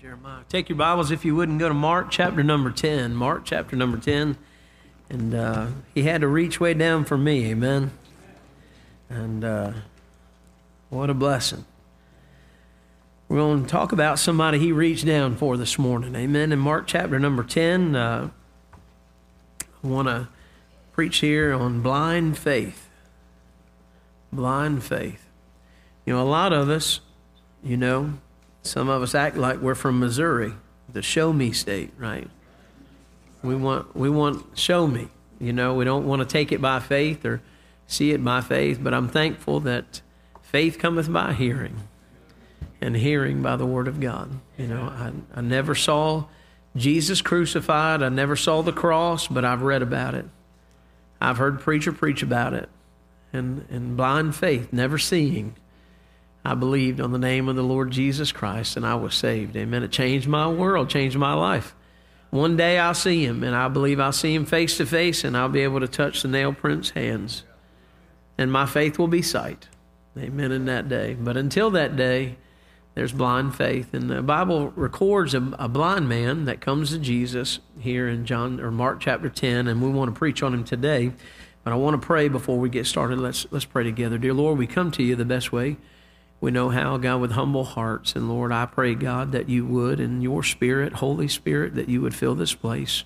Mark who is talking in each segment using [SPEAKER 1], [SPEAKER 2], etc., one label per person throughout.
[SPEAKER 1] Jeremiah. Take your Bibles, if you would, and go to Mark chapter number 10. Mark chapter number 10. And he had to reach way down for me, amen. And what a blessing. We're going to talk about somebody he reached down for this morning, amen. In Mark chapter number 10, I want to preach here on blind faith. Blind faith. You know, a lot of us, you know, some of us act like we're from Missouri, the show me state, right? We want show me. You know, we don't want to take it by faith or see it by faith, but I'm thankful that faith cometh by hearing, and hearing by the word of God. You know, I never saw Jesus crucified. I never saw the cross, but I've read about it. I've heard preacher preach about it. And blind faith, never seeing, I believed on the name of the Lord Jesus Christ, and I was saved. Amen. It changed my world, changed my life. One day I'll see him, and I believe I'll see him face to face, and I'll be able to touch the nail prints' hands. And my faith will be sight. Amen, in that day. But until that day, there's blind faith. And the Bible records a blind man that comes to Jesus here in Mark chapter 10, and we want to preach on him today. But I want to pray before we get started. Let's pray together. Dear Lord, we come to you the best way we know how, God, with humble hearts. And Lord, I pray, God, that you would, in your Spirit, Holy Spirit, that you would fill this place,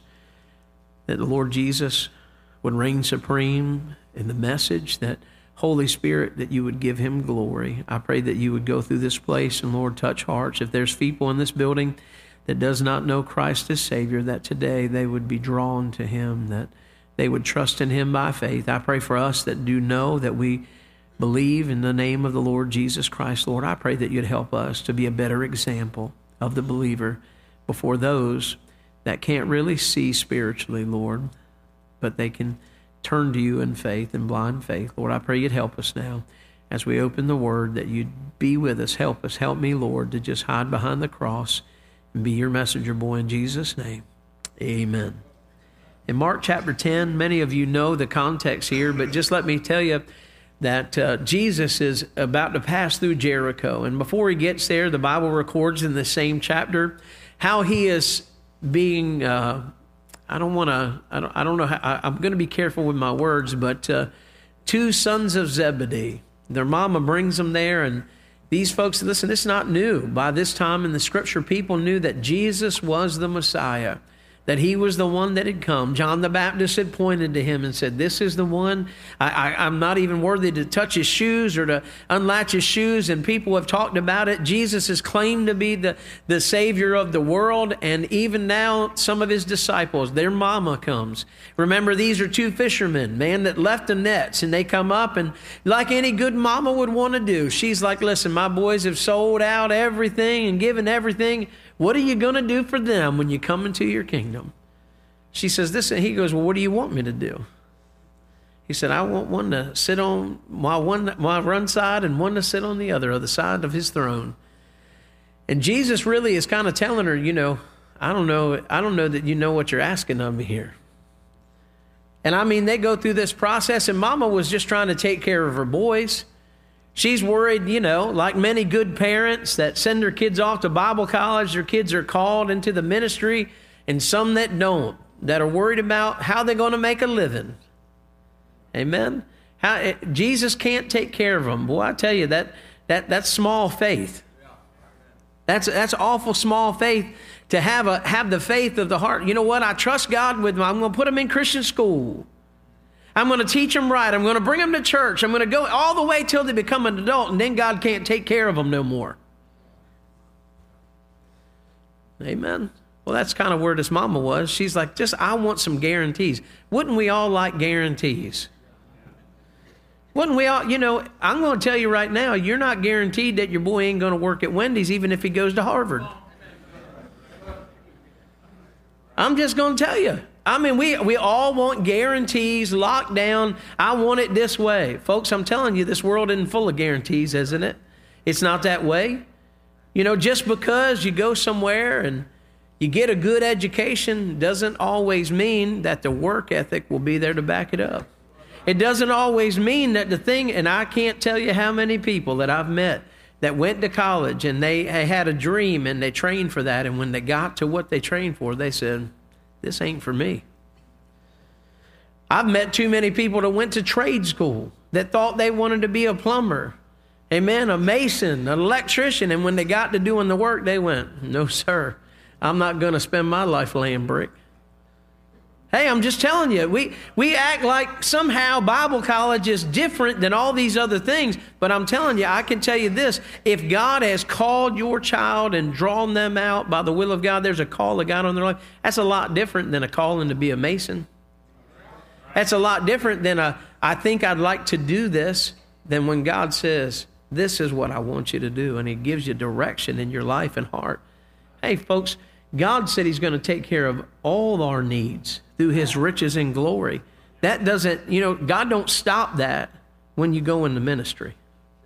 [SPEAKER 1] that the Lord Jesus would reign supreme in the message, that Holy Spirit, that you would give him glory. I pray that you would go through this place and, Lord, touch hearts. If there's people in this building that does not know Christ as Savior, that today they would be drawn to him, that they would trust in him by faith. I pray for us that do know, that we believe in the name of the Lord Jesus Christ. Lord, I pray that you'd help us to be a better example of the believer before those that can't really see spiritually, Lord, but they can turn to you in faith and blind faith. Lord, I pray you'd help us now as we open the word, that you'd be with us. Help us. Help me, Lord, to just hide behind the cross and be your messenger boy in Jesus' name. Amen. In Mark chapter 10, many of you know the context here, but just let me tell you that Jesus is about to pass through Jericho. And before he gets there, the Bible records in the same chapter how he is being, I'm going to be careful with my words, but two sons of Zebedee, their mama brings them there, and these folks, listen, it's not new. By this time in the scripture, people knew that Jesus was the Messiah, that he was the one that had come. John the Baptist had pointed to him and said, this is the one. I'm not even worthy to touch his shoes or to unlatch his shoes. And people have talked about it. Jesus is claimed to be the Savior of the world. And even now, some of his disciples, their mama comes. Remember, these are two fishermen, man, that left the nets. And they come up, and like any good mama would want to do, she's like, listen, my boys have sold out everything and given everything. What are you going to do for them when you come into your kingdom? She says this, and he goes, well, what do you want me to do? He said, I want one to sit on my one side and one to sit on the other side of his throne. And Jesus really is kind of telling her, you know, I don't know that you know what you're asking of me here. And I mean, they go through this process, and mama was just trying to take care of her boys. She's worried, you know, like many good parents that send their kids off to Bible college, their kids are called into the ministry, and some that don't, that are worried about how they're going to make a living. Amen? Jesus can't take care of them. Boy, I tell you, that's small faith. That's awful small faith to have the faith of the heart. You know what? I trust God with them. I'm going to put them in Christian school. I'm going to teach them right. I'm going to bring them to church. I'm going to go all the way till they become an adult, and then God can't take care of them no more. Amen. Well, that's kind of where this mama was. She's like, I want some guarantees. Wouldn't we all like guarantees? Wouldn't we all, you know, I'm going to tell you right now, you're not guaranteed that your boy ain't going to work at Wendy's even if he goes to Harvard. I'm just going to tell you. I mean, we all want guarantees, locked down. I want it this way. Folks, I'm telling you, this world isn't full of guarantees, isn't it? It's not that way. You know, just because you go somewhere and you get a good education doesn't always mean that the work ethic will be there to back it up. It doesn't always mean that the thing, and I can't tell you how many people that I've met that went to college and they had a dream and they trained for that. And when they got to what they trained for, they said, this ain't for me. I've met too many people that went to trade school that thought they wanted to be a plumber, amen, a mason, an electrician. And when they got to doing the work, they went, no, sir, I'm not going to spend my life laying brick. Hey, I'm just telling you, we act like somehow Bible college is different than all these other things. But I'm telling you, I can tell you this. If God has called your child and drawn them out by the will of God, there's a call of God on their life. That's a lot different than a calling to be a mason. That's a lot different than I think I'd like to do this, than when God says, this is what I want you to do. And he gives you direction in your life and heart. Hey, folks, God said he's going to take care of all our needs through his riches and glory. That doesn't, God don't stop that when you go into ministry.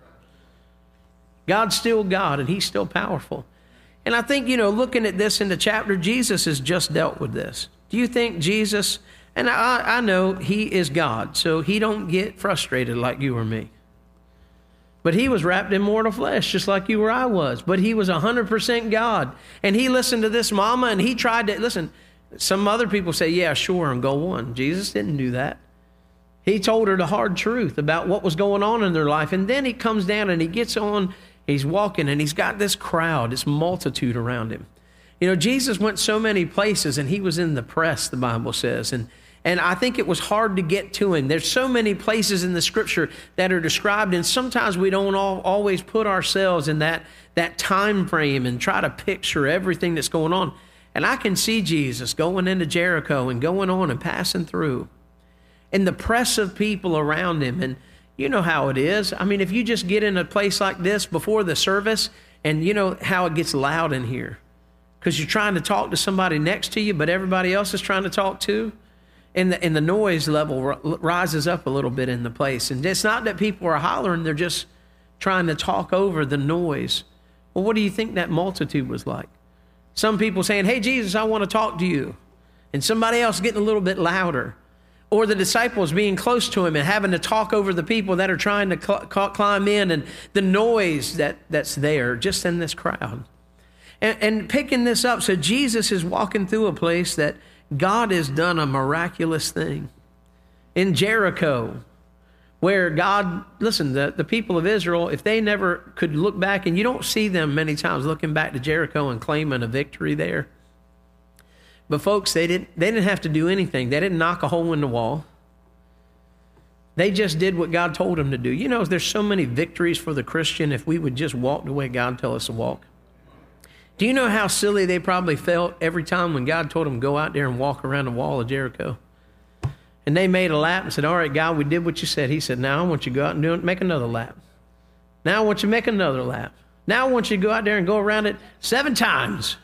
[SPEAKER 1] God's still God and he's still powerful. And I think, looking at this in the chapter, Jesus has just dealt with this. Do you think Jesus, and I know he is God, so he don't get frustrated like you or me. But he was wrapped in mortal flesh, just like you or I was. But he was 100% God. And he listened to this mama, and he tried to, listen, some other people say, yeah, sure, and go on. Jesus didn't do that. He told her the hard truth about what was going on in their life. And then he comes down and he gets on, he's walking, and he's got this crowd, this multitude around him. Jesus went so many places, and he was in the press, the Bible says. And I think it was hard to get to him. There's so many places in the scripture that are described, and sometimes we don't always put ourselves in that time frame and try to picture everything that's going on. And I can see Jesus going into Jericho and going on and passing through, and the press of people around him. And you know how it is. I mean, if you just get in a place like this before the service, and you know how it gets loud in here because you're trying to talk to somebody next to you, but everybody else is trying to talk too. And the noise level rises up a little bit in the place. And it's not that people are hollering, they're just trying to talk over the noise. Well, what do you think that multitude was like? Some people saying, hey, Jesus, I want to talk to you. And somebody else getting a little bit louder. Or the disciples being close to him and having to talk over the people that are trying to climb in, and the noise that's there just in this crowd. And picking this up, so Jesus is walking through a place that God has done a miraculous thing. In Jericho, where God, listen, the people of Israel, if they never could look back, and you don't see them many times looking back to Jericho and claiming a victory there. But folks, they didn't have to do anything. They didn't knock a hole in the wall. They just did what God told them to do. There's so many victories for the Christian if we would just walk the way God tells us to walk. Do you know how silly they probably felt every time when God told them to go out there and walk around the wall of Jericho? And they made a lap and said, all right, God, we did what you said. He said, now I want you to go out and make another lap. Now I want you to make another lap. Now I want you to go out there and go around it 7 times.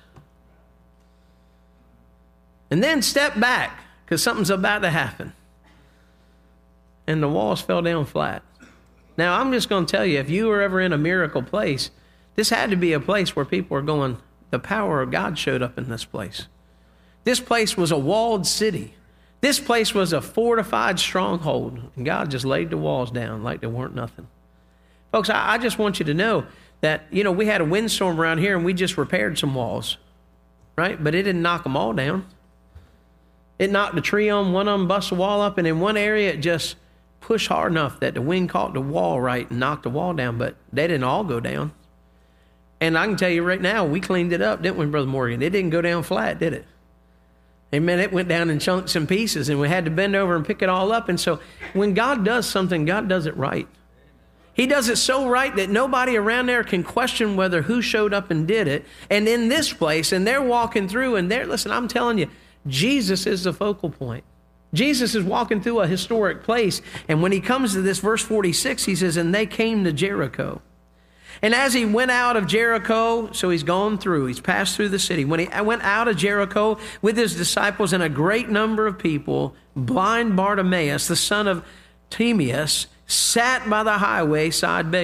[SPEAKER 1] And then step back, because something's about to happen. And the walls fell down flat. Now, I'm just going to tell you, if you were ever in a miracle place, this had to be a place where people are going, the power of God showed up in this place. This place was a walled city. This place was a fortified stronghold. And God just laid the walls down like there weren't nothing. Folks, I just want you to know that, we had a windstorm around here and we just repaired some walls, right? But it didn't knock them all down. It knocked a tree on, one of them bust the wall up, and in one area it just pushed hard enough that the wind caught the wall right and knocked the wall down, but they didn't all go down. And I can tell you right now, we cleaned it up, didn't we, Brother Morgan? It didn't go down flat, did it? Amen. It went down in chunks and pieces, and we had to bend over and pick it all up. And so when God does something, God does it right. He does it so right that nobody around there can question whether who showed up and did it. And in this place, and they're walking through, and listen, I'm telling you, Jesus is the focal point. Jesus is walking through a historic place. And when he comes to this verse 46, he says, and they came to Jericho. And as he went out of Jericho, so he's gone through, he's passed through the city. When he went out of Jericho with his disciples and a great number of people, blind Bartimaeus, the son of Timaeus, sat by the highway side begging.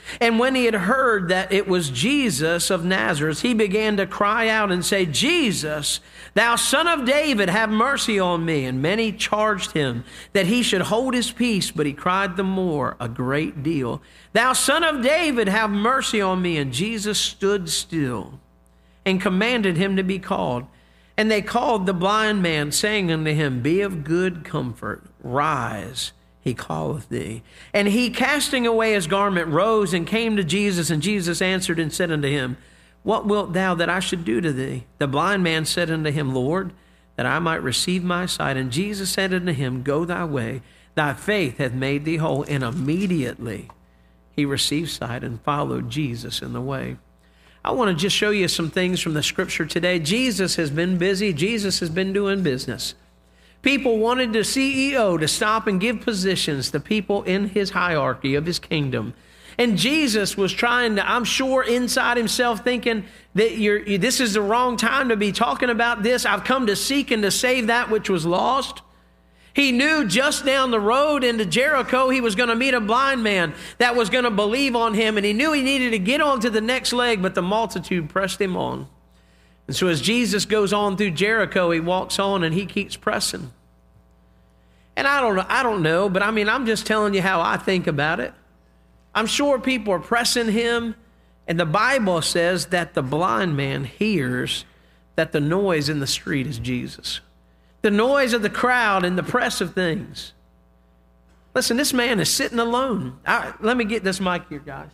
[SPEAKER 1] And when he had heard that it was Jesus of Nazareth, he began to cry out and say, Jesus, thou son of David, have mercy on me. And many charged him that he should hold his peace, but he cried the more a great deal, Thou son of David, have mercy on me. And Jesus stood still and commanded him to be called. And they called the blind man, saying unto him, Be of good comfort, rise, he calleth thee. And he, casting away his garment, rose and came to Jesus. And Jesus answered and said unto him, What wilt thou that I should do to thee? The blind man said unto him, Lord, that I might receive my sight. And Jesus said unto him, Go thy way, thy faith hath made thee whole. And immediately he received sight and followed Jesus in the way. I want to just show you some things from the scripture today. Jesus has been busy. Jesus has been doing business. People wanted the CEO to stop and give positions to people in his hierarchy of his kingdom. And Jesus was trying to, I'm sure inside himself, thinking that this is the wrong time to be talking about this. I've come to seek and to save that which was lost. He knew just down the road into Jericho, he was going to meet a blind man that was going to believe on him. And he knew he needed to get on to the next leg, but the multitude pressed him on. And so as Jesus goes on through Jericho, he walks on and he keeps pressing. And I don't know, but I mean, I'm just telling you how I think about it. I'm sure people are pressing him, and the Bible says that the blind man hears that the noise in the street is Jesus. The noise of the crowd and the press of things. Listen, this man is sitting alone. Let me get this mic here, guys.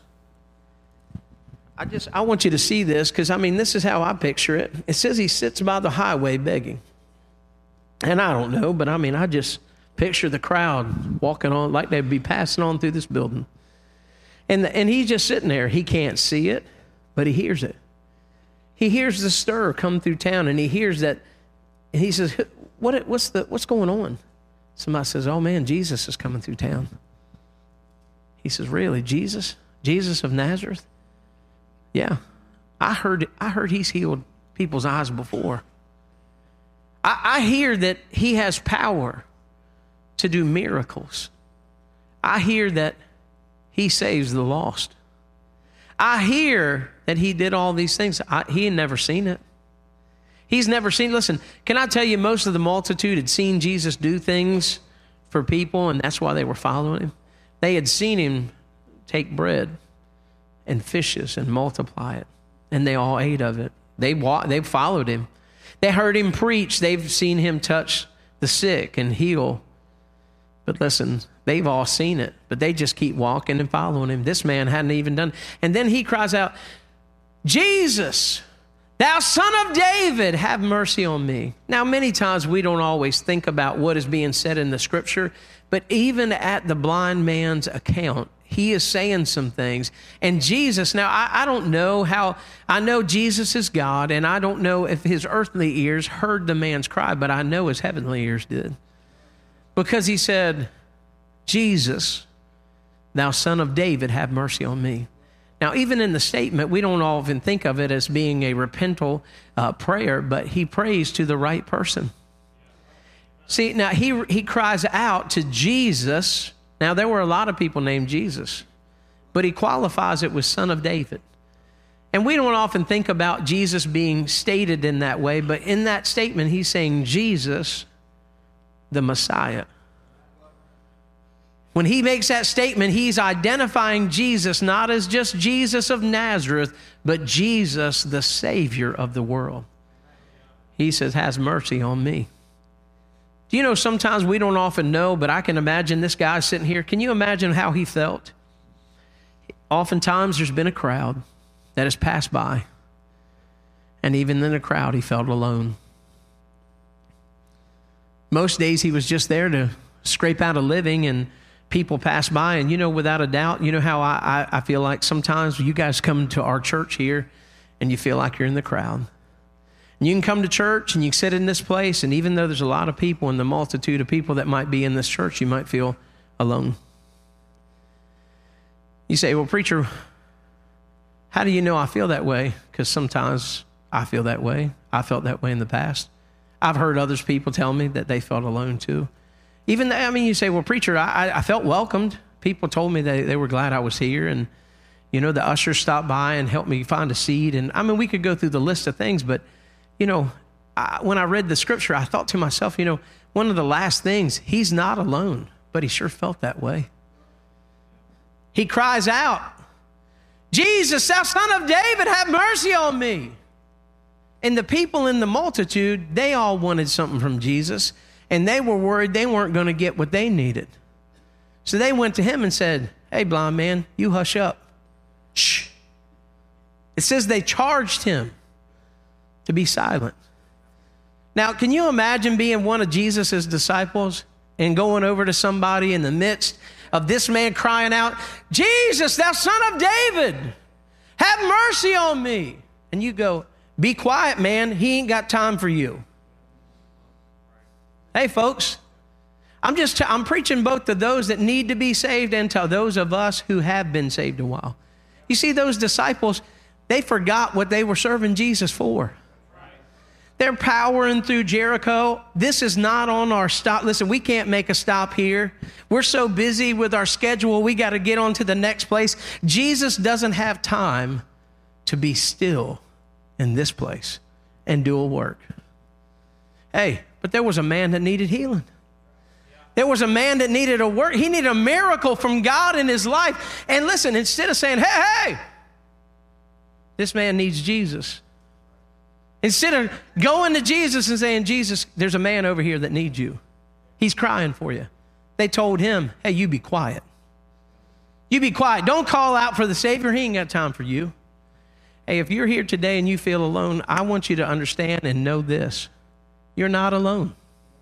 [SPEAKER 1] I want you to see this, because I mean, this is how I picture it. It says he sits by the highway begging. And I don't know, but I mean, I just picture the crowd walking on like they'd be passing on through this building. And he's just sitting there. He can't see it, but he hears it. He hears the stir come through town, and he hears that, and he says, what's going on? Somebody says, oh man, Jesus is coming through town. He says, really, Jesus? Jesus of Nazareth? Yeah, I heard he's healed people's eyes before. I hear that he has power to do miracles. I hear that he saves the lost. I hear that he did all these things. He had never seen it. He's never seen, listen, can I tell you, most of the multitude had seen Jesus do things for people, and that's why they were following him. They had seen him take bread and fishes and multiply it, and they all ate of it. They followed him. They heard him preach. They've seen him touch the sick and heal. But listen, they've all seen it, but they just keep walking and following him. This man hadn't even done. And then he cries out, Jesus, thou son of David, have mercy on me. Now, many times we don't always think about what is being said in the scripture, but even at the blind man's account, he is saying some things. And Jesus, now I don't know how, I know Jesus is God, and I don't know if his earthly ears heard the man's cry, but I know his heavenly ears did. Because he said, Jesus, thou son of David, have mercy on me. Now, even in the statement, we don't often think of it as being a repental prayer, but he prays to the right person. See, now he cries out to Jesus. Now, there were a lot of people named Jesus, but he qualifies it with son of David. And we don't often think about Jesus being stated in that way, but in that statement, he's saying Jesus, the Messiah. When he makes that statement, he's identifying Jesus not as just Jesus of Nazareth, but Jesus, the Savior of the world. He says, has mercy on me. Do you know, sometimes we don't often know, but I can imagine this guy sitting here. Can you imagine how he felt? Oftentimes there's been a crowd that has passed by, and even in the crowd, he felt alone. Most days he was just there to scrape out a living, and people pass by. And, you know, without a doubt, you know how I feel like sometimes you guys come to our church here and you feel like you're in the crowd. And you can come to church and you can sit in this place, and even though there's a lot of people and the multitude of people that might be in this church, you might feel alone. You say, well, preacher, how do you know I feel that way? Because sometimes I feel that way. I felt that way in the past. I've heard others people tell me that they felt alone too. You say, well, preacher, I felt welcomed. People told me they were glad I was here. And, You know, the usher stopped by and helped me find a seat. And I mean, we could go through the list of things, but, you know, when I read the scripture, I thought to myself, you know, one of the last things, he's not alone, but he sure felt that way. He cries out, Jesus, thou son of David, have mercy on me. And the people in the multitude, they all wanted something from Jesus, and they were worried they weren't going to get what they needed. So they went to him and said, hey, blind man, you hush up. Shh. It says they charged him to be silent. Now, can you imagine being one of Jesus' disciples and going over to somebody in the midst of this man crying out, Jesus, thou son of David, have mercy on me. And you go, be quiet, man. He ain't got time for you. Hey, folks, I'm preaching both to those that need to be saved and to those of us who have been saved a while. You see, those disciples, they forgot what they were serving Jesus for. They're powering through Jericho. This is not on our stop. Listen, we can't make a stop here. We're so busy with our schedule, we got to get on to the next place. Jesus doesn't have time to be still in this place and do a work. Hey, but there was a man that needed healing. There was a man that needed a work. He needed a miracle from God in his life. And listen, instead of saying, hey, this man needs Jesus. Instead of going to Jesus and saying, Jesus, there's a man over here that needs you. He's crying for you. They told him, hey, you be quiet. You be quiet. Don't call out for the Savior. He ain't got time for you. Hey, if you're here today and you feel alone, I want you to understand and know this. You're not alone.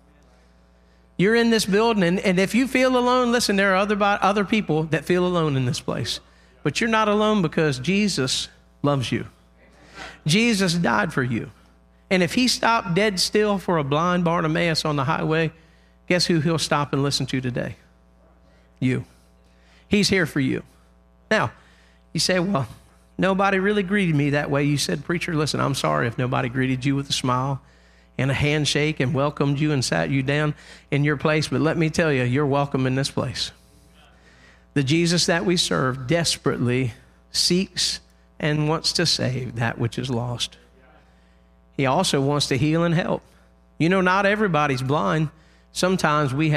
[SPEAKER 1] You're in this building, and if you feel alone, listen, there are other people that feel alone in this place. But you're not alone because Jesus loves you. Jesus died for you. And if he stopped dead still for a blind Bartimaeus on the highway, guess who he'll stop and listen to today? You. He's here for you. Now, you say, well, nobody really greeted me that way. You said, preacher, listen, I'm sorry if nobody greeted you with a smile and a handshake and welcomed you and sat you down in your place. But let me tell you, you're welcome in this place. The Jesus that we serve desperately seeks and wants to save that which is lost. He also wants to heal and help. You know, not everybody's blind. Sometimes we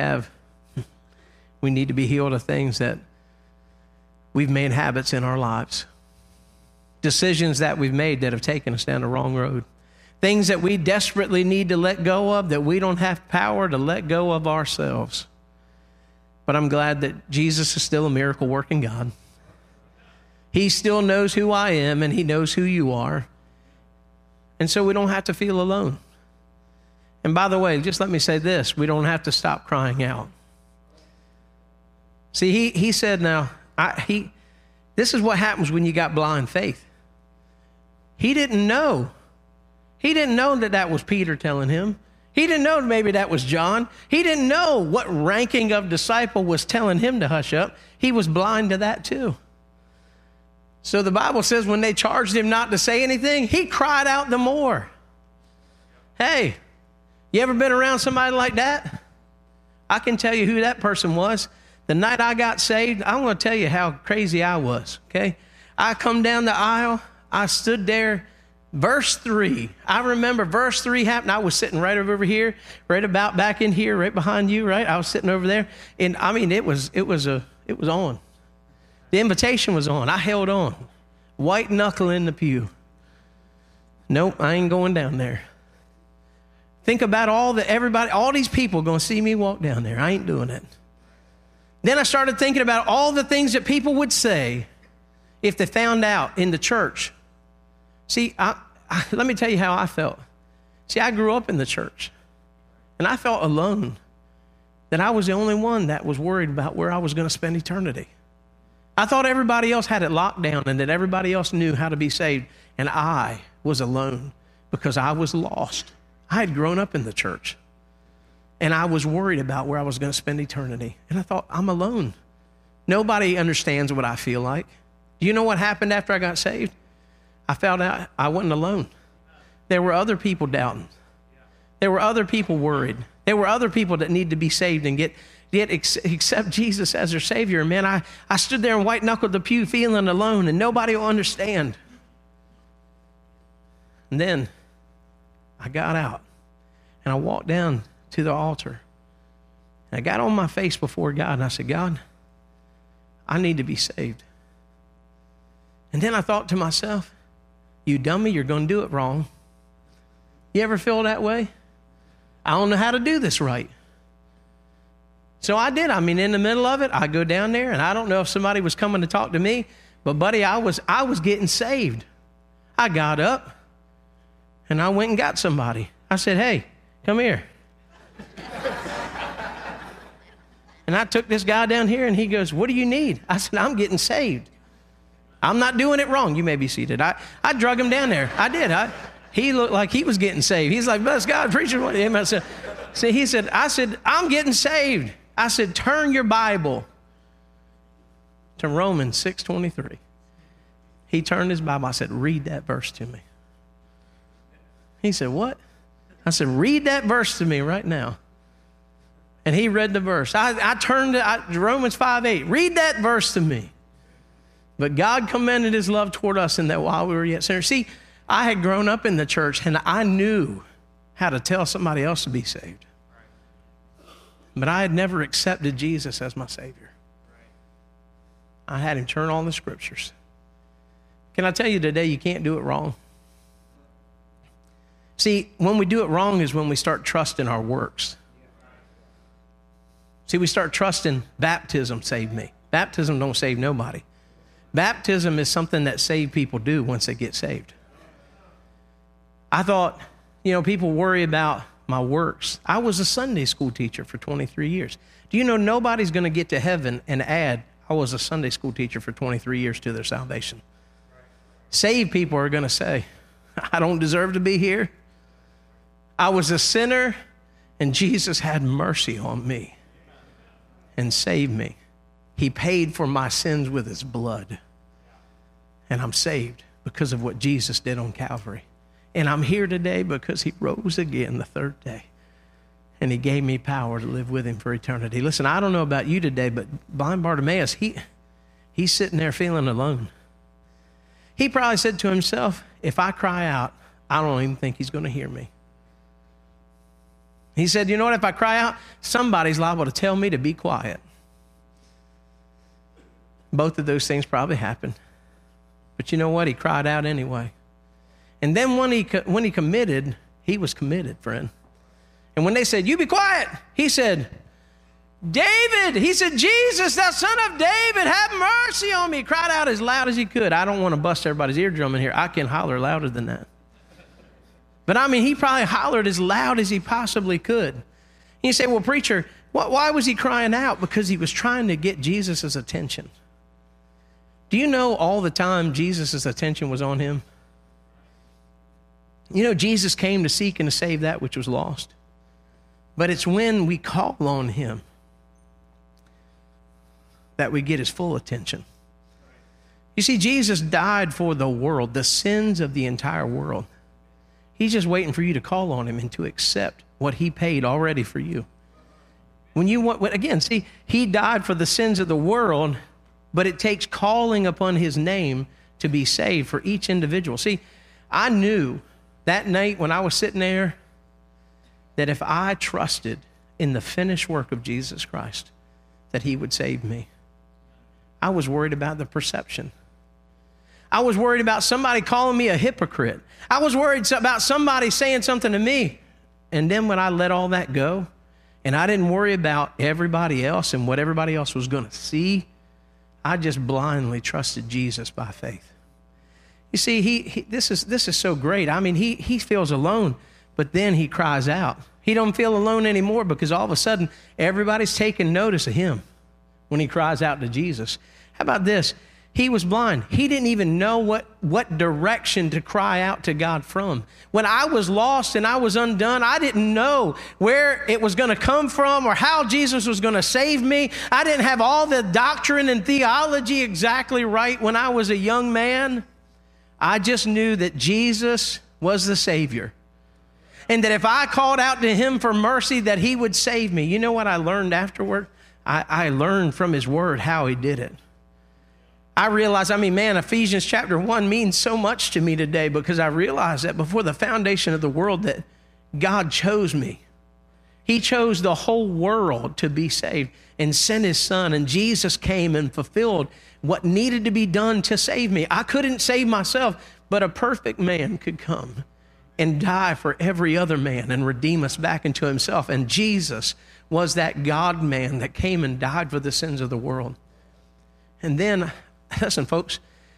[SPEAKER 1] need to be healed of things that we've made habits in our lives. Decisions that we've made that have taken us down the wrong road. Things that we desperately need to let go of, that we don't have power to let go of ourselves. But I'm glad that Jesus is still a miracle working God. He still knows who I am, and he knows who you are. And so we don't have to feel alone. And by the way, just let me say this, we don't have to stop crying out. See, he said now, this is what happens when you got blind faith. He didn't know. He didn't know that was Peter telling him. He didn't know maybe that was John. He didn't know what ranking of disciple was telling him to hush up. He was blind to that too. So the Bible says when they charged him not to say anything, he cried out the more. Hey, you ever been around somebody like that? I can tell you who that person was. The night I got saved, I'm going to tell you how crazy I was, okay? I come down the aisle. I stood there. Verse 3. I remember verse 3 happened. I was sitting right over here, right about back in here, right behind you, right? I was sitting over there. And I mean, it was on. The invitation was on. I held on. White knuckle in the pew. Nope, I ain't going down there. Think about all these people going to see me walk down there. I ain't doing it. Then I started thinking about all the things that people would say if they found out in the church. See, let me tell you how I felt. See, I grew up in the church, and I felt alone, that I was the only one that was worried about where I was going to spend eternity. I thought everybody else had it locked down and that everybody else knew how to be saved, and I was alone because I was lost. I had grown up in the church, and I was worried about where I was going to spend eternity, and I thought, I'm alone. Nobody understands what I feel like. Do you know what happened after I got saved? I found out I wasn't alone. There were other people doubting. There were other people worried. There were other people that needed to be saved and yet accept Jesus as their Savior. And man, I stood there and white-knuckled the pew feeling alone, and nobody will understand. And then I got out, and I walked down to the altar. And I got on my face before God, and I said, God, I need to be saved. And then I thought to myself, you dummy, you're going to do it wrong. You ever feel that way? I don't know how to do this right. So I did. I mean, in the middle of it, I go down there, and I don't know if somebody was coming to talk to me, but buddy, I was getting saved. I got up, and I went and got somebody. I said, hey, come here. And I took this guy down here, and he goes, what do you need? I said, I'm getting saved. I'm not doing it wrong. You may be seated. I drug him down there. I did. He looked like he was getting saved. He's like, bless God, preacher. I said, I said, I'm getting saved. I said, turn your Bible to Romans 6:23. He turned his Bible. I said, read that verse to me. He said, what? I said, read that verse to me right now. And he read the verse. I turned to Romans 5:8. Read that verse to me. But God commended his love toward us in that while we were yet sinners. See, I had grown up in the church, and I knew how to tell somebody else to be saved. But I had never accepted Jesus as my Savior. I had him turn on the scriptures. Can I tell you today, you can't do it wrong? See, when we do it wrong is when we start trusting our works. See, we start trusting baptism saved me. Baptism don't save nobody. Baptism is something that saved people do once they get saved. I thought, people worry about my works. I was a Sunday school teacher for 23 years. Do you know nobody's going to get to heaven and add, I was a Sunday school teacher for 23 years to their salvation? Saved people are going to say, I don't deserve to be here. I was a sinner, and Jesus had mercy on me and saved me. He paid for my sins with his blood. And I'm saved because of what Jesus did on Calvary. And I'm here today because he rose again the third day. And he gave me power to live with him for eternity. Listen, I don't know about you today, but blind Bartimaeus, he's sitting there feeling alone. He probably said to himself, if I cry out, I don't even think he's going to hear me. He said, you know what, if I cry out, somebody's liable to tell me to be quiet. Both of those things probably happened. But you know what? He cried out anyway. And then when he committed, he was committed, friend. And when they said, you be quiet, he said, David, he said, Jesus, thou son of David, have mercy on me. He cried out as loud as he could. I don't want to bust everybody's eardrum in here. I can holler louder than that. But I mean, he probably hollered as loud as he possibly could. And you say, well, preacher, why was he crying out? Because he was trying to get Jesus' attention. Do you know all the time Jesus' attention was on him? You know, Jesus came to seek and to save that which was lost. But it's when we call on him that we get his full attention. You see, Jesus died for the world, the sins of the entire world. He's just waiting for you to call on him and to accept what he paid already for you. See, he died for the sins of the world, but it takes calling upon his name to be saved for each individual. See, I knew that night when I was sitting there that if I trusted in the finished work of Jesus Christ, that he would save me. I was worried about the perception. I was worried about somebody calling me a hypocrite. I was worried about somebody saying something to me. And then when I let all that go, and I didn't worry about everybody else and what everybody else was going to see, I just blindly trusted Jesus by faith. You see, this is so great. I mean, he feels alone, but then he cries out. He don't feel alone anymore because all of a sudden, everybody's taking notice of him when he cries out to Jesus. How about this? He was blind. He didn't even know what direction to cry out to God from. When I was lost and I was undone, I didn't know where it was going to come from or how Jesus was going to save me. I didn't have all the doctrine and theology exactly right when I was a young man. I just knew that Jesus was the Savior. And that if I called out to him for mercy, that he would save me. You know what I learned afterward? I learned from his word how he did it. I realized, Ephesians chapter 1 means so much to me today because I realized that before the foundation of the world that God chose me. He chose the whole world to be saved and sent his son, and Jesus came and fulfilled what needed to be done to save me. I couldn't save myself, but a perfect man could come and die for every other man and redeem us back into himself. And Jesus was that God-man that came and died for the sins of the world. And then, listen, folks,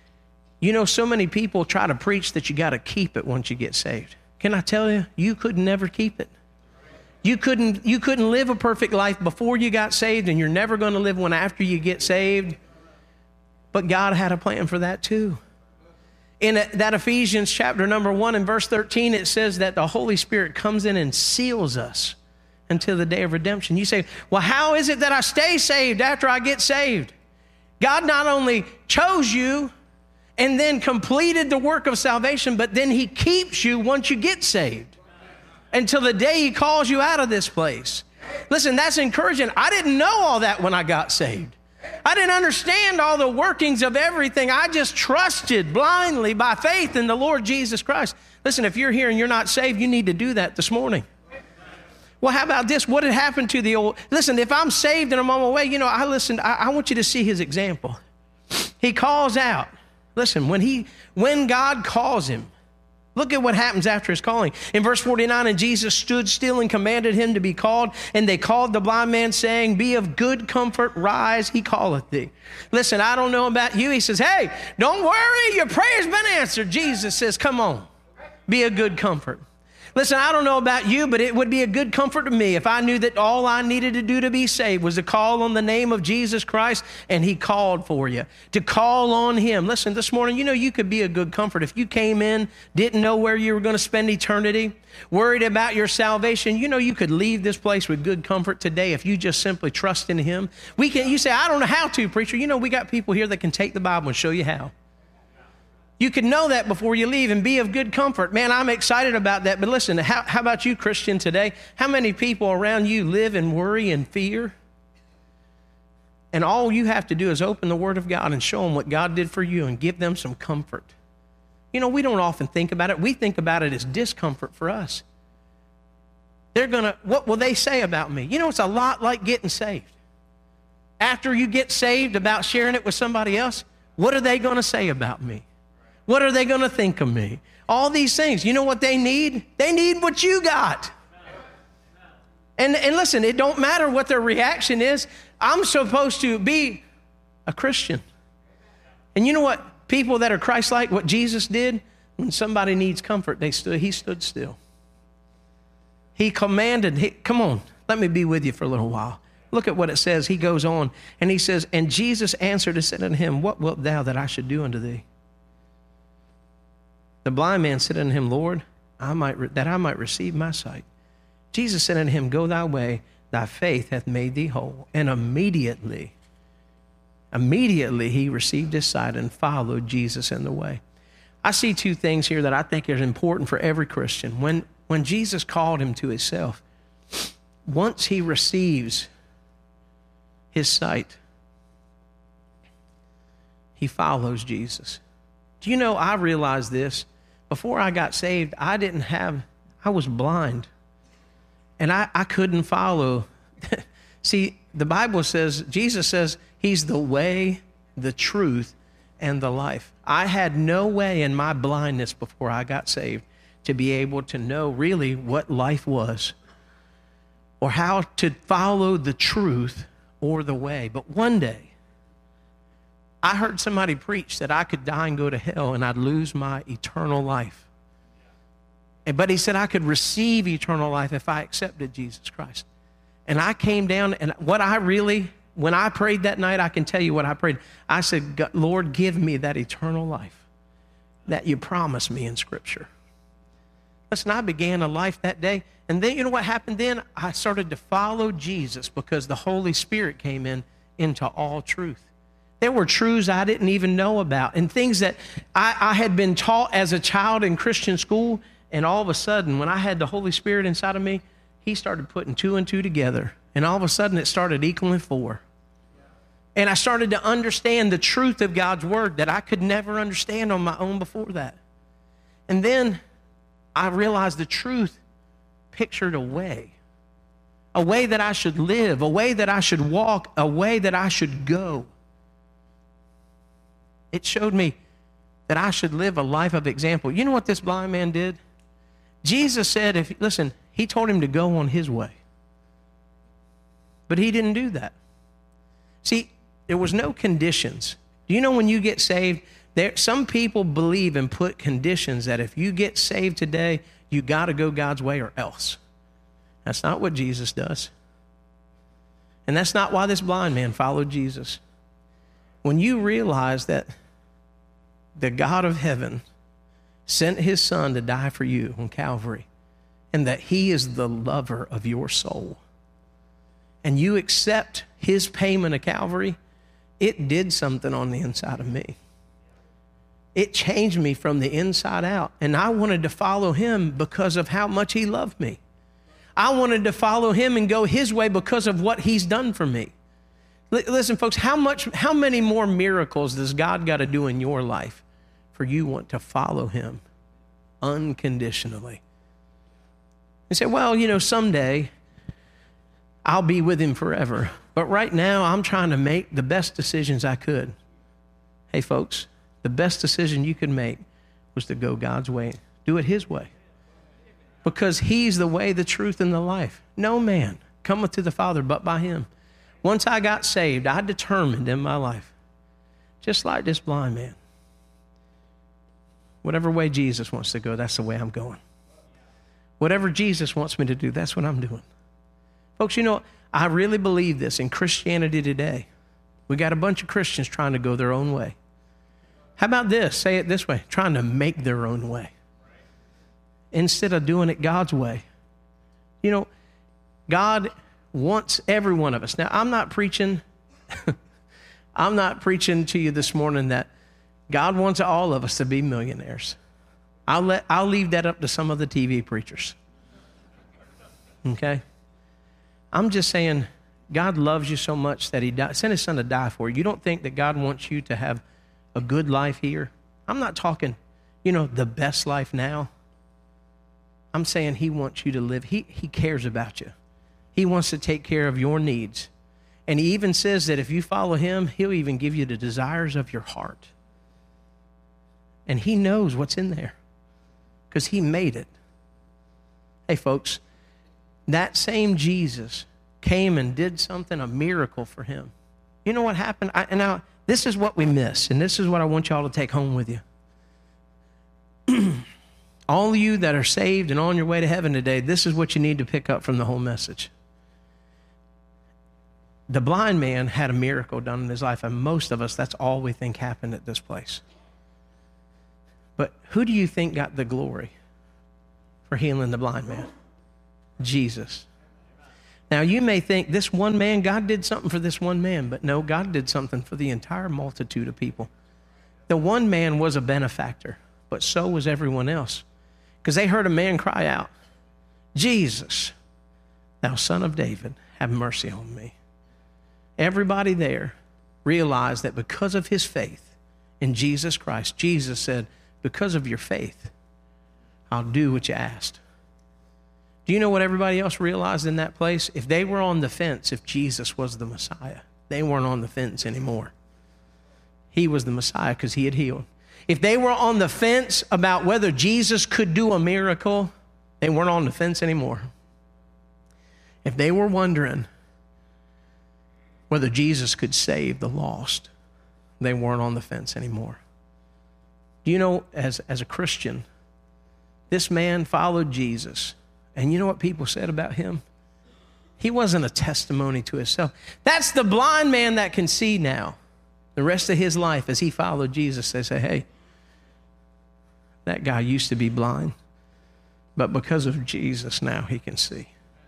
[SPEAKER 1] so many people try to preach that you got to keep it once you get saved. Can I tell you, you could never keep it. You couldn't live a perfect life before you got saved, and you're never going to live one after you get saved. But God had a plan for that too. In that Ephesians chapter number 1 and verse 13, it says that the Holy Spirit comes in and seals us until the day of redemption. You say, well, how is it that I stay saved after I get saved? God not only chose you and then completed the work of salvation, but then he keeps you once you get saved until the day he calls you out of this place. Listen, that's encouraging. I didn't know all that when I got saved. I didn't understand all the workings of everything. I just trusted blindly by faith in the Lord Jesus Christ. Listen, if you're here and you're not saved, you need to do that this morning. Well, how about this? What had happened to the old? Listen, if I'm saved and I'm on my way, I want you to see his example. He calls out. Listen, when God calls him, look at what happens after his calling. In verse 49, and Jesus stood still and commanded him to be called. And they called the blind man, saying, be of good comfort, rise, he calleth thee. Listen, I don't know about you. He says, hey, don't worry, your prayer's been answered. Jesus says, come on, be of good comfort. Listen, I don't know about you, but it would be a good comfort to me if I knew that all I needed to do to be saved was to call on the name of Jesus Christ, and he called for you, to call on him. Listen, this morning, you could be a good comfort. If you came in, didn't know where you were going to spend eternity, worried about your salvation, you could leave this place with good comfort today if you just simply trust in him. You say, I don't know how to, preacher. We got people here that can take the Bible and show you how. You can know that before you leave and be of good comfort. Man, I'm excited about that. But listen, how about you, Christian, today? How many people around you live in worry and fear? And all you have to do is open the Word of God and show them what God did for you and give them some comfort. We don't often think about it. We think about it as discomfort for us. What will they say about me? It's a lot like getting saved. After you get saved, about sharing it with somebody else, what are they going to say about me? What are they going to think of me? All these things. You know what they need? They need what you got. And listen, it don't matter what their reaction is. I'm supposed to be a Christian. And you know what? People that are Christ-like, what Jesus did, when somebody needs comfort, he stood still. He commanded, come on, let me be with you for a little while. Look at what it says. He goes on and he says, and Jesus answered and said unto him, what wilt thou that I should do unto thee? The blind man said unto him, Lord, that I might receive my sight. Jesus said unto him, go thy way, thy faith hath made thee whole. And immediately he received his sight and followed Jesus in the way. I see two things here that I think are important for every Christian. When Jesus called him to himself, once he receives his sight, he follows Jesus. Do you know, I realized this. Before I got saved, I was blind. And I couldn't follow. See, the Bible says, Jesus says, he's the way, the truth, and the life. I had no way in my blindness before I got saved to be able to know really what life was or how to follow the truth or the way. But one day, I heard somebody preach that I could die and go to hell and I'd lose my eternal life. But he said I could receive eternal life if I accepted Jesus Christ. And I came down, and when I prayed that night, I can tell you what I prayed. I said, Lord, give me that eternal life that you promised me in Scripture. Listen, I began a life that day. And then you know what happened then? I started to follow Jesus because the Holy Spirit came into all truth. There were truths I didn't even know about and things that I had been taught as a child in Christian school. And all of a sudden, when I had the Holy Spirit inside of me, he started putting two and two together. And all of a sudden it started equaling 4. And I started to understand the truth of God's word that I could never understand on my own before that. And then I realized the truth pictured a way that I should live, a way that I should walk, a way that I should go. It showed me that I should live a life of example. You know what this blind man did? Jesus said, he told him to go on his way. But he didn't do that. See, there was no conditions. Do you know when you get saved, some people believe and put conditions that if you get saved today, you got to go God's way or else. That's not what Jesus does. And that's not why this blind man followed Jesus. When you realize that the God of heaven sent his son to die for you on Calvary, and that he is the lover of your soul, and you accept his payment of Calvary, it did something on the inside of me. It changed me from the inside out, and I wanted to follow him because of how much he loved me. I wanted to follow him and go his way because of what he's done for me. Listen, folks, how many more miracles does God got to do in your life for you want to follow him unconditionally? You say, well, someday I'll be with him forever. But right now, I'm trying to make the best decisions I could. Hey, folks, the best decision you could make was to go God's way. Do it his way. Because he's the way, the truth, and the life. No man cometh to the Father but by him. Once I got saved, I determined in my life, just like this blind man, whatever way Jesus wants to go, that's the way I'm going. Whatever Jesus wants me to do, that's what I'm doing. Folks, I really believe this in Christianity today. We got a bunch of Christians trying to go their own way. How about this? Say it this way, trying to make their own way instead of doing it God's way. God wants every one of us. Now, I'm not preaching to you this morning that God wants all of us to be millionaires. I'll leave that up to some of the TV preachers. Okay? I'm just saying God loves you so much that he sent his son to die for you. You don't think that God wants you to have a good life here? I'm not talking, the best life now. I'm saying he wants you to live. He cares about you. He wants to take care of your needs. And he even says that if you follow him, he'll even give you the desires of your heart. And he knows what's in there because he made it. Hey, folks, that same Jesus came and did something, a miracle for him. You know what happened? Now, this is what we miss, and this is what I want y'all to take home with you. All of you that are saved and on your way to heaven today, this is what you need to pick up from the whole message. The blind man had a miracle done in his life, and most of us, that's all we think happened at this place. But who do you think got the glory for healing the blind man? Jesus. Now, you may think this one man, God did something for this one man, but no, God did something for the entire multitude of people. The one man was a benefactor, but so was everyone else, because they heard a man cry out, Jesus, thou son of David, have mercy on me. Everybody there realized that because of his faith in Jesus Christ, Jesus said, because of your faith, I'll do what you asked. Do you know what everybody else realized in that place? If they were on the fence, if Jesus was the Messiah, they weren't on the fence anymore. He was the Messiah because he had healed. If they were on the fence about whether Jesus could do a miracle, they weren't on the fence anymore. If they were wondering whether Jesus could save the lost, they weren't on the fence anymore. Do you know, as a Christian, this man followed Jesus. And you know what people said about him? He wasn't a testimony to himself. That's the blind man that can see now. The rest of his life, as he followed Jesus, they say, hey, that guy used to be blind, but because of Jesus, now he can see.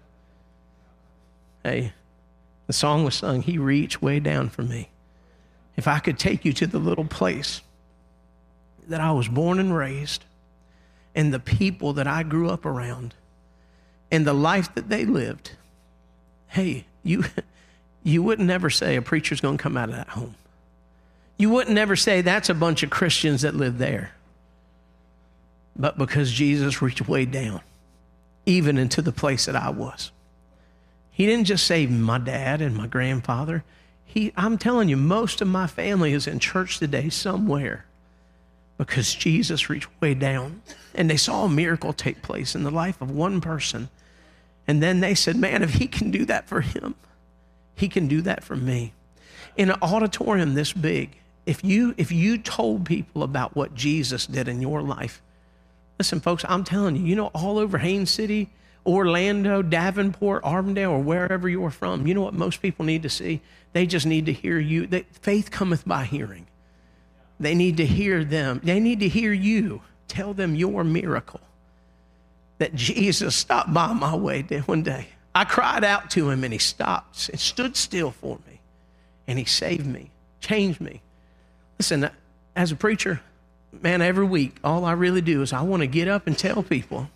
[SPEAKER 1] Hey, the song was sung, he reached way down for me. If I could take you to the little place that I was born and raised, and the people that I grew up around, and the life that they lived, hey, you wouldn't never say a preacher's going to come out of that home. You wouldn't never say that's a bunch of Christians that live there. But because Jesus reached way down, even into the place that I was. He didn't just save my dad and my grandfather. I'm telling you, most of my family is in church today somewhere because Jesus reached way down. And they saw a miracle take place in the life of one person. And then they said, man, if he can do that for him, he can do that for me. In an auditorium this big, if you told people about what Jesus did in your life, listen, folks, I'm telling you, all over Haines City, Orlando, Davenport, Armandale, or wherever you're from, you know what most people need to see? They just need to hear you. Faith cometh by hearing. They need to hear them. They need to hear you tell them your miracle. That Jesus stopped by my way one day. I cried out to him and he stopped and stood still for me. And he saved me, changed me. Listen, as a preacher, man, every week, all I really do is I want to get up and tell people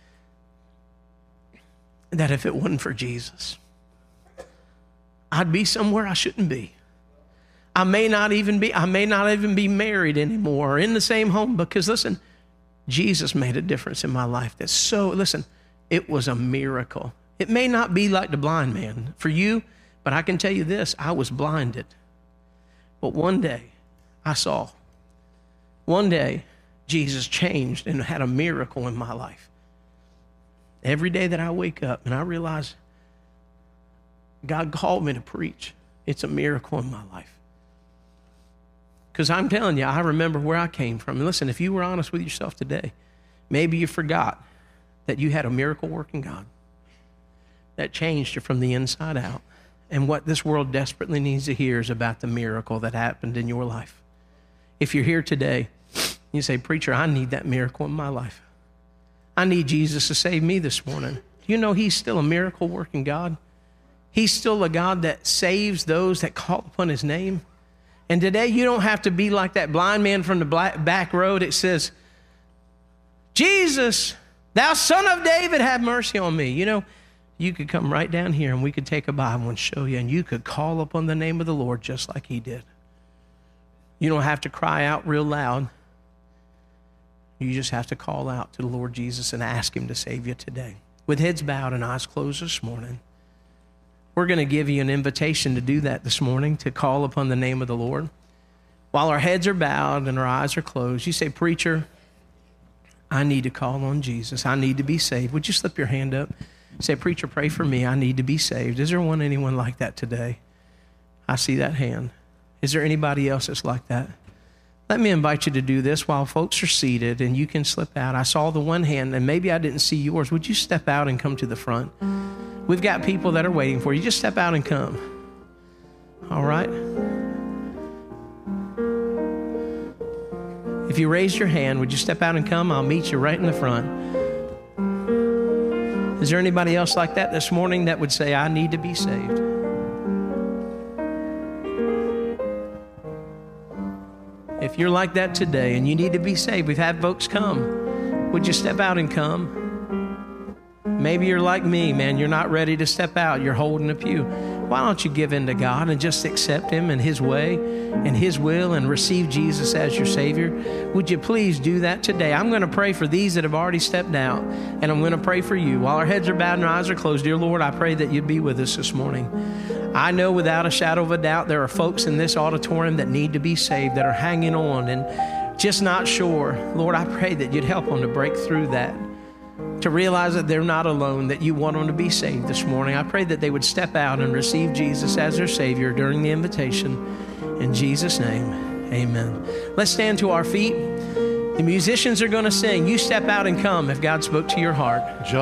[SPEAKER 1] that if it wasn't for Jesus, I'd be somewhere I shouldn't be. I may not even be married anymore or in the same home because, listen, Jesus made a difference in my life. It was a miracle. It may not be like the blind man for you, but I can tell you this, I was blinded. But one day, I saw. One day, Jesus changed and had a miracle in my life. Every day that I wake up and I realize God called me to preach, it's a miracle in my life. Because I'm telling you, I remember where I came from. And listen, if you were honest with yourself today, maybe you forgot that you had a miracle-working God that changed you from the inside out. And what this world desperately needs to hear is about the miracle that happened in your life. If you're here today, you say, preacher, I need that miracle in my life. I need Jesus to save me this morning. Do you know he's still a miracle-working God? He's still a God that saves those that call upon his name. And today you don't have to be like that blind man from the back road. It says, Jesus, thou son of David, have mercy on me. You could come right down here and we could take a Bible and show you, and you could call upon the name of the Lord just like he did. You don't have to cry out real loud. You just have to call out to the Lord Jesus and ask him to save you today. With heads bowed and eyes closed this morning, we're going to give you an invitation to do that this morning, to call upon the name of the Lord. While our heads are bowed and our eyes are closed, you say, preacher, I need to call on Jesus. I need to be saved. Would you slip your hand up? Say, preacher, pray for me. I need to be saved. Is there anyone like that today? I see that hand. Is there anybody else that's like that? Let me invite you to do this while folks are seated and you can slip out. I saw the one hand and maybe I didn't see yours. Would you step out and come to the front? We've got people that are waiting for you. Just step out and come. All right? If you raised your hand, would you step out and come? I'll meet you right in the front. Is there anybody else like that this morning that would say, I need to be saved? If you're like that today and you need to be saved, we've had folks come. Would you step out and come? Maybe you're like me, man. You're not ready to step out. You're holding a pew. Why don't you give in to God and just accept him and his way and his will and receive Jesus as your Savior? Would you please do that today? I'm going to pray for these that have already stepped out, and I'm going to pray for you. While our heads are bowed and our eyes are closed, dear Lord, I pray that you'd be with us this morning. I know without a shadow of a doubt there are folks in this auditorium that need to be saved, that are hanging on and just not sure. Lord, I pray that you'd help them to break through that, to realize that they're not alone, that you want them to be saved this morning. I pray that they would step out and receive Jesus as their Savior during the invitation. In Jesus' name, amen. Let's stand to our feet. The musicians are going to sing. You step out and come if God spoke to your heart.